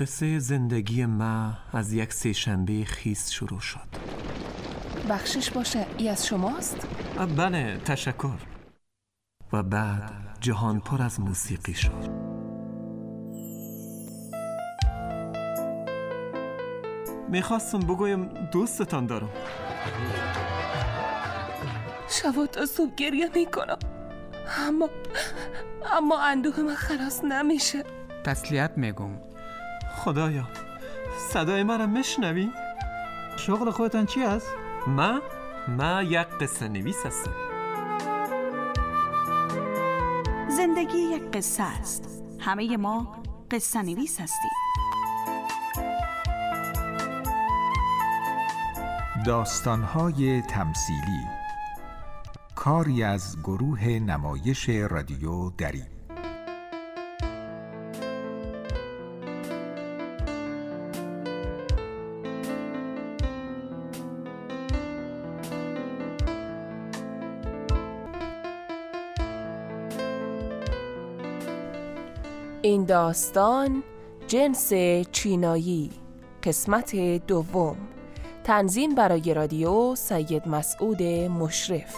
قصه زندگی ما از یک سه‌شنبه خیس شروع شد. بخشش باشه، ای از شماست؟ بله، تشکر. و بعد جهان پر از موسیقی شد. میخواستم بگویم دوستتان دارم. شب تا صبح گریه میکنم، اما اندوه من خلاص نمیشه. تسلیت میگم. خدایا، صدای من را میشنوی؟ شغل خودتان چی است؟ ما یک قصه نویس هستم. زندگی یک قصه است. همه ما قصه نویس هستیم. داستان‌های تمثیلی، کاری از گروه نمایش رادیو دری. این داستان جنس چینایی، قسمت دوم. تنظیم برای رادیو سید مسعود مشرف.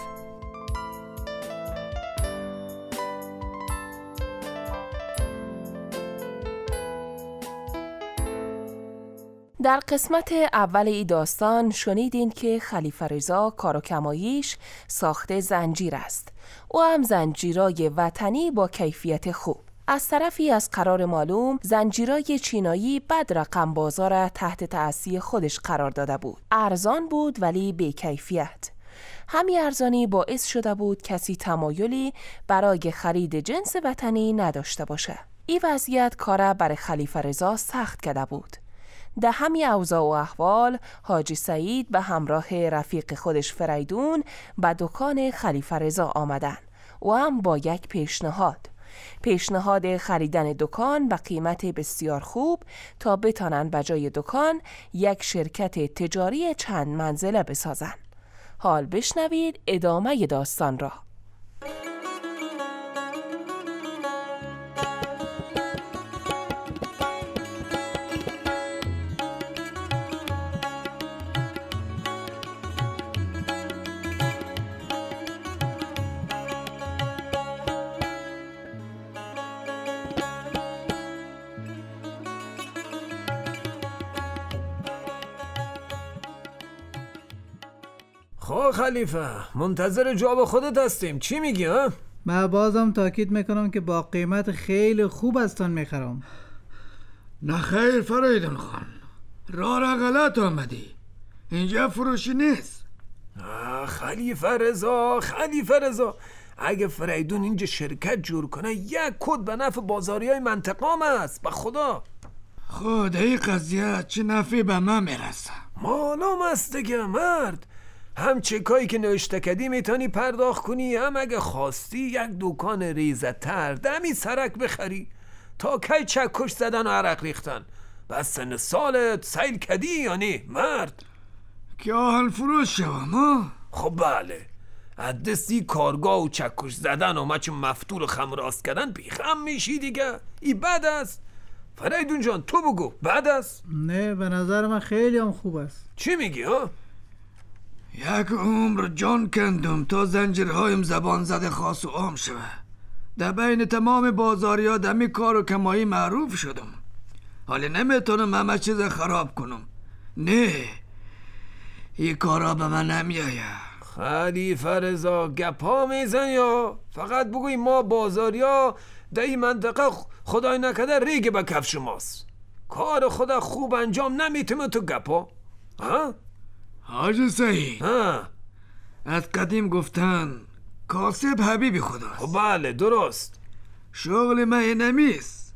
در قسمت اول این داستان شنیدین که خلیفه رضا کار و کماییش ساخت زنجیر است. او هم زنجیرای وطنی با کیفیت خوب. از طرفی از قرار معلوم زنجیرای چینایی بد رقم بازار تحت تأثیر خودش قرار داده بود. ارزان بود ولی بی کیفیت. همین ارزانی باعث شده بود کسی تمایلی برای خرید جنس وطنی نداشته باشه. این وضعیت کار برای خلیفه رضا سخت کرده بود. در همین اوضاع و احوال حاجی سعید به همراه رفیق خودش فریدون به دکان خلیفه رضا آمدن و هم با یک پیشنهاد خریدن دکان به قیمت بسیار خوب تا بتانن به جای دکان یک شرکت تجاری چند منزله بسازن. حال بشنوید ادامه داستان را. خب خلیفه، منتظر جواب خودت هستیم. چی میگی ها؟ من بازم تاکید میکنم که با قیمت خیلی خوب ازتان میخرم. نه خیر فریدون خان، راه غلط آمدی. اینجا فروشی نیست. خلیفه رضا اگه فریدون اینجا شرکت جور کنه یک کد به نفع بازاری های منطقه است. به خدا خود این قضیه چه نفعی به من میرسه؟ معلوم است دیگه مرد. هم چکایی که نوشته کردی میتونی پرداخت کنی، هم اگه خواستی یک دکان ریزتر دمی سرک بخری. تا کی چکش زدن و عرق ریختن؟ بس سن سالت سیل کردی یا نه مرد؟ که آهن فروش شوم ها؟ خب بله، از دستی کارگاه و چکش زدن و مچ مفتول خم راست کردن بیخم میشی دیگه. ای بد است. فریدون جان تو بگو بد است؟ نه، به نظر من خیلی هم خوب است. چی میگی ها؟ یک عمر جان کندم تا زنجیرهایم زبان زده خاص و عام شوه. در بین تمام بازاری ها دمی کار و کمایی معروف شدم. حالی نمیتونم همه چیز خراب کنم. نه، این کارا به من نمیایه. خلیفه رضا گپا میزن یا فقط بگوی ما بازاری ها در این منطقه خدای نکرده ریگ به کفش ماست. کار خدا خوب انجام نمیتونه تو گپا ها؟ حاج سعید، از قدیم گفتن کاسب حبیب خداست. بله درست. شغل من نمیست.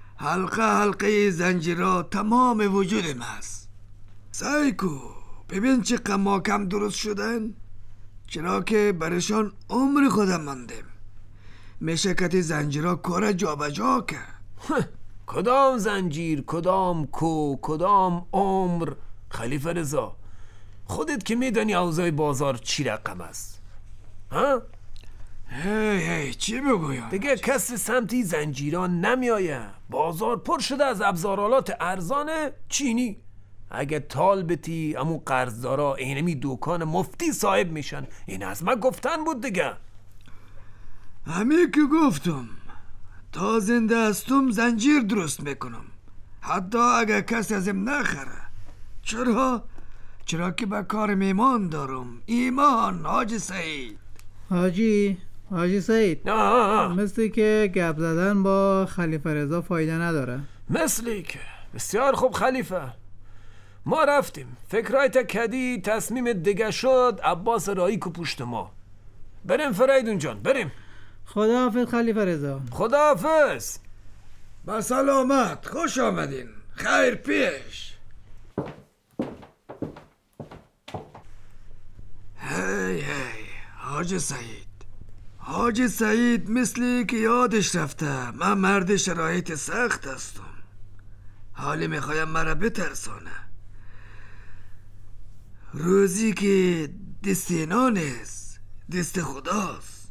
حلقه زنجیرها تمام وجودم هست. سعی کو ببین چه قماکم درست شدن، چرا که برشان عمر خودم ماندم. مشکت زنجیرها کار جا بجا کرد. کدام زنجیر، کدام کو، کدام عمر؟ خلیفه رضا خودت که میدانی اوضاع بازار چی رقم است ها؟ هی چی بگویم؟ دیگه کسی سمتی زنجیران نمیایه. بازار پر شده از ابزارالات ارزان چینی. اگه طالبتی امو قرضدارا اینمی دوکان مفتی صاحب میشن. این از من گفتن بود دیگه. همین که گفتم تا زنده هستم زنجیر درست میکنم، حتی اگه کسی ازم نخره. چرا که به کار ایمان دارم. ایمان حاجی سعید. حاجی سعید، مثلی که گپ زدن با خلیفه رضا فایده نداره. مثلی که بسیار خوب خلیفه. ما رفتیم، فکرایت کدی، تصمیم دیگه شد، عباس رایی کو پشت ما. بریم فریدون جان، بریم. خداحافظ خلیفه رضا. خداحافظ. با سلامت، خوش آمدین. خیر پیش. هی حاجی سعید مثلی که یادش رفته من مرد شرایط سخت هستم. حالی میخوایم مرا بترسانه. روزی که دست اینا نیست، دست خداست.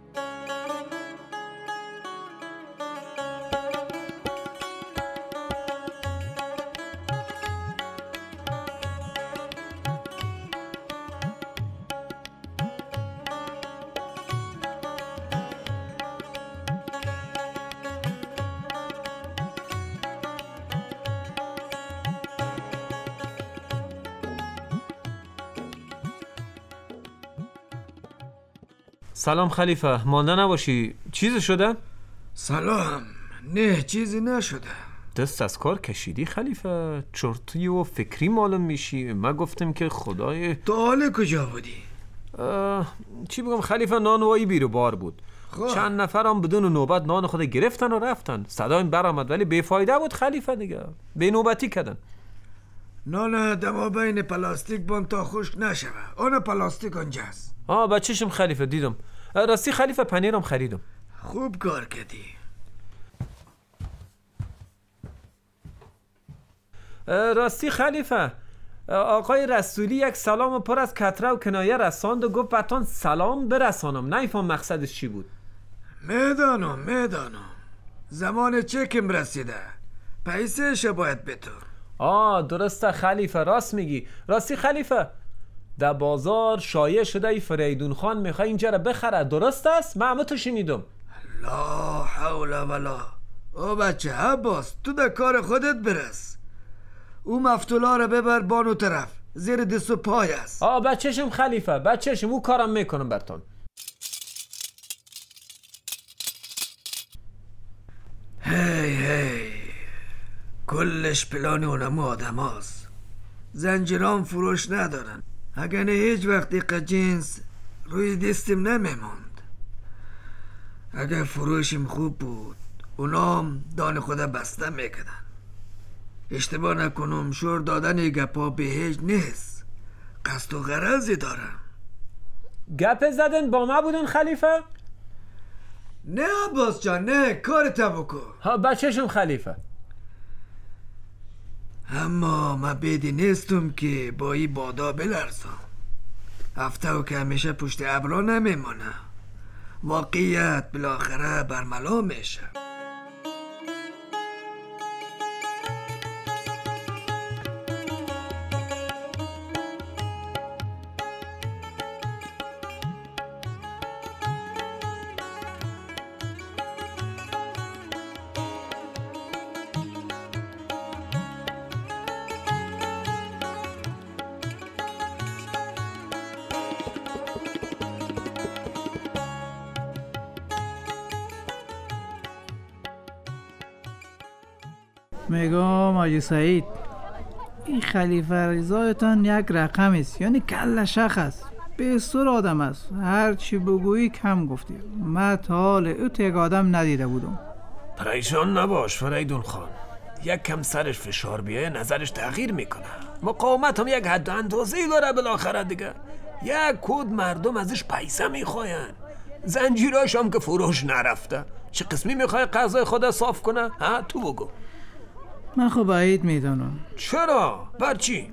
سلام خلیفه، مانده نباشی. چیزی شده؟ سلام. نه چیزی نشده. دست از کار کشیدی خلیفه؟ چرتی و فکری معلوم میشی. من گفتم که خدای تو حال کجا بودی؟ چی بگم خلیفه، نانوایی بیرو بار بود. چند نفرم بدون نوبت نان خود گرفتن و رفتن. صدایم برآمد ولی بیفایده بود خلیفه دیگه. بی نوبتی کردن. نان دما بین پلاستیک بان تا خشک نشوه. آن پلاستیک آنجاست. بچه‌شم خلیفه دیدم. راستی خلیفه پنیرم خریدم. خوب کار کردی. راستی خلیفه، آقای رسولی یک سلام پر از کتره و کنایه رساند و گفت بهتان سلام برسانم. نمیفهم مقصدش چی بود. میدانم زمان چکم رسیده، پیسهش باید بتور. درسته خلیفه، راست میگی. راستی خلیفه، در بازار شایع شده ای فریدون خان میخوای اینجا را بخره، درست است؟ من همه تو شنیدم. لا حول ولا. او بچه عباس، تو در کار خودت برس. او مفتولا را ببر بانو طرف، زیر دست و پای است. بچه‌شم خلیفه، بچه‌شم، او کارم میکنم برتون. هی کلش پلان اونم آدم هاست. زنجیران فروش ندارن. اگر نه هیچ وقت دقیقه جنس روی دستم نمیموند. اگر فروشم خوب بود اونام دان خدا بسته میکدن. اشتباه نکنم شور دادن گپا به هیچ نیست. قصد و غرضی دارم. گپ زدن با ما بودن خلیفه؟ نه عباس جان، نه، کارتا بکن. بچه‌شم خلیفه. اما من بیدی نیستم که با ای بادا بلرزم. هفته و که همیشه پشت ابرا نمیمانه. واقعیت بالاخره برملا میشه. میگم حاجی سعید، این خلیفه رضایتان یک رقم است، یعنی کل شخص بسیار آدم است. هر چی بگویی کم گفتی. من تا حال او تک آدم ندیده بودم. پریشان نباش فریدون خان. یک کم سرش فشار بیایه نظرش تغییر میکنه. مقاومت هم یک حد اندازه‌ای داره بالاخره دیگه. یک کود مردم ازش پیسه میخواین. زنجیراش هم که فروش نرفته. چه قسمی میخوای قضای خدا صاف کنه؟ تو بگو. من خب بعید میدانم. چرا؟ برچی؟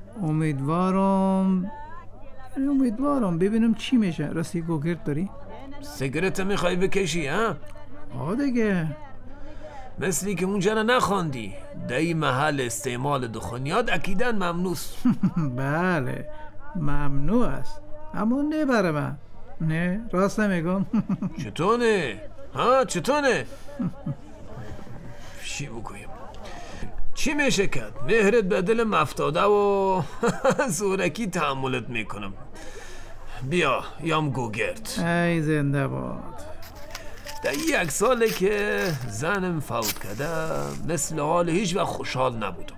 امیدوارم ببینم چی میشه. راستی گوگرد داری؟ سیگارت میخوای بکشی ها؟ دیگه مثلی که اونجا رو نخواندی در این محل استعمال دخانیات اکیدن ممنوست. بله ممنوع است، اما نه برای من. نه راست نمیگم. چطونه؟ ها چطونه؟ چی بگویم؟ چی میشه کرد؟ مهرت به دلم افتاده و زورکی تحملت میکنم. بیا یام گوگرد. ای زنده باد. در 1 ساله که زنم فوت کرده مثل حال هیچ وقت خوشحال نبودم.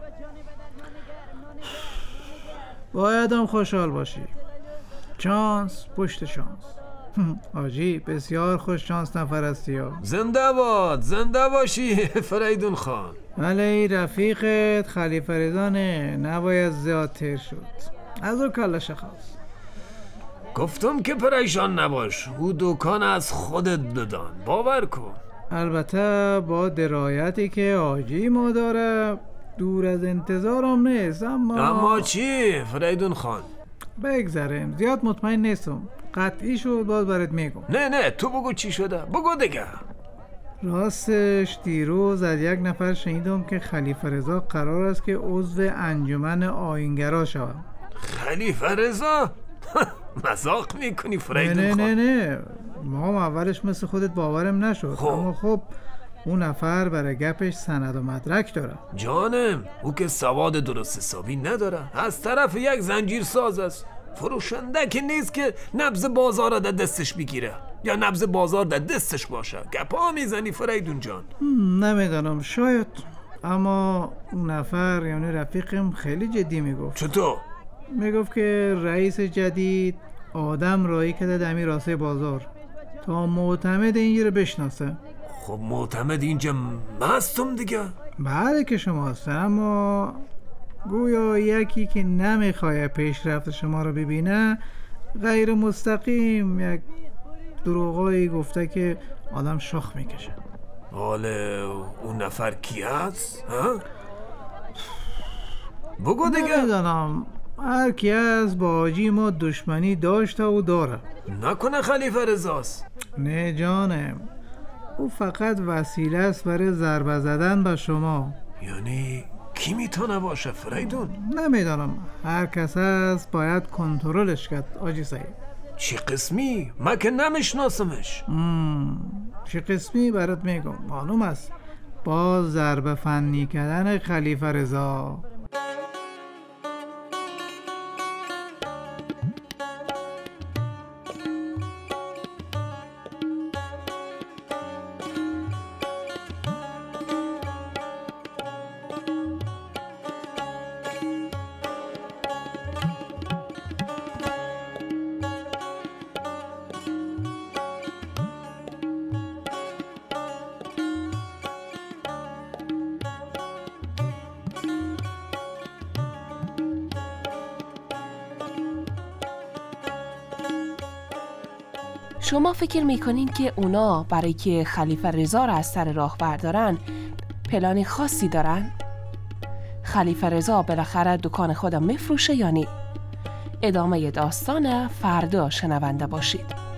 باید هم خوشحال باشی. چانس پشت چانس. آجی بسیار خوش شانس نفر هستی ها. زنده باد، زنده باشی فریدون خان. ولی ای رفیقت خلیفه رضا نباید زیاد تیر شد. از او کلش خواست. گفتم که پریشان نباش، او دکان از خودت بدان، باور کن. البته با درایتی که آجی ما داره دور از انتظارم نیست، اما چی فریدون خان؟ بگذاریم، زیاد مطمئن نیستم. قطعی شد باز برات میگم. نه تو بگو چی شده، بگو دیگه. راستش دیروز از یک نفر شنیدم که خلیفه رضا قرار است که عضو انجمن آیینگرا شود. خلیفه رضا؟ مذاق میکنی فریدون خان؟ نه ما اولش مثل خودت باورم نشد. اما خب اون نفر برای گپش سند و مدرک داره. جانم او که سواد درست حسابی نداره، از طرف یک زنجیر ساز است. فروشنده که نیست که نبض بازار در دستش بگیره یا نبض بازار در دستش باشه. گپا میزنی فریدون جان؟ نمیدانم، شاید. اما اون نفر یعنی رفیقم خیلی جدی میگفت. چطور؟ میگفت که رئیس جدید آدم رایی کرده دمی راسته بازار تا معتمد اینجا رو بشناسه. خب معتمد اینجا مستم دیگه. بله که شما هستن، اما گویا یکی که نمیخواه پیشرفت شما رو ببینه غیر مستقیم یک دروغایی گفته که آدم شاخ میکشه. حالا اون نفر کی هست؟ بگو دیگه. نمیدانم، هر کی هست با آجی ما دشمنی داشته و داره. نکنه خلیفه رضاست؟ نه جانم، او فقط وسیله است برای ضربه زدن به شما. یعنی کی میتونه باشه فریدون؟ نمیدانم، هر کس هست باید کنترلش کرد آجی سعید. چی قسمی؟ من که نمیشناسمش. چی قسمی برات میگم. معلوم است با ضربه فنی کردن خلیفه رضا. شما فکر میکنین که اونا برای که خلیفه رضا را از سر راه بردارن پلان خاصی دارن؟ خلیفه رضا بالاخره دکان خودم میفروشه یا نی؟ ادامه داستان فردا شنونده باشید.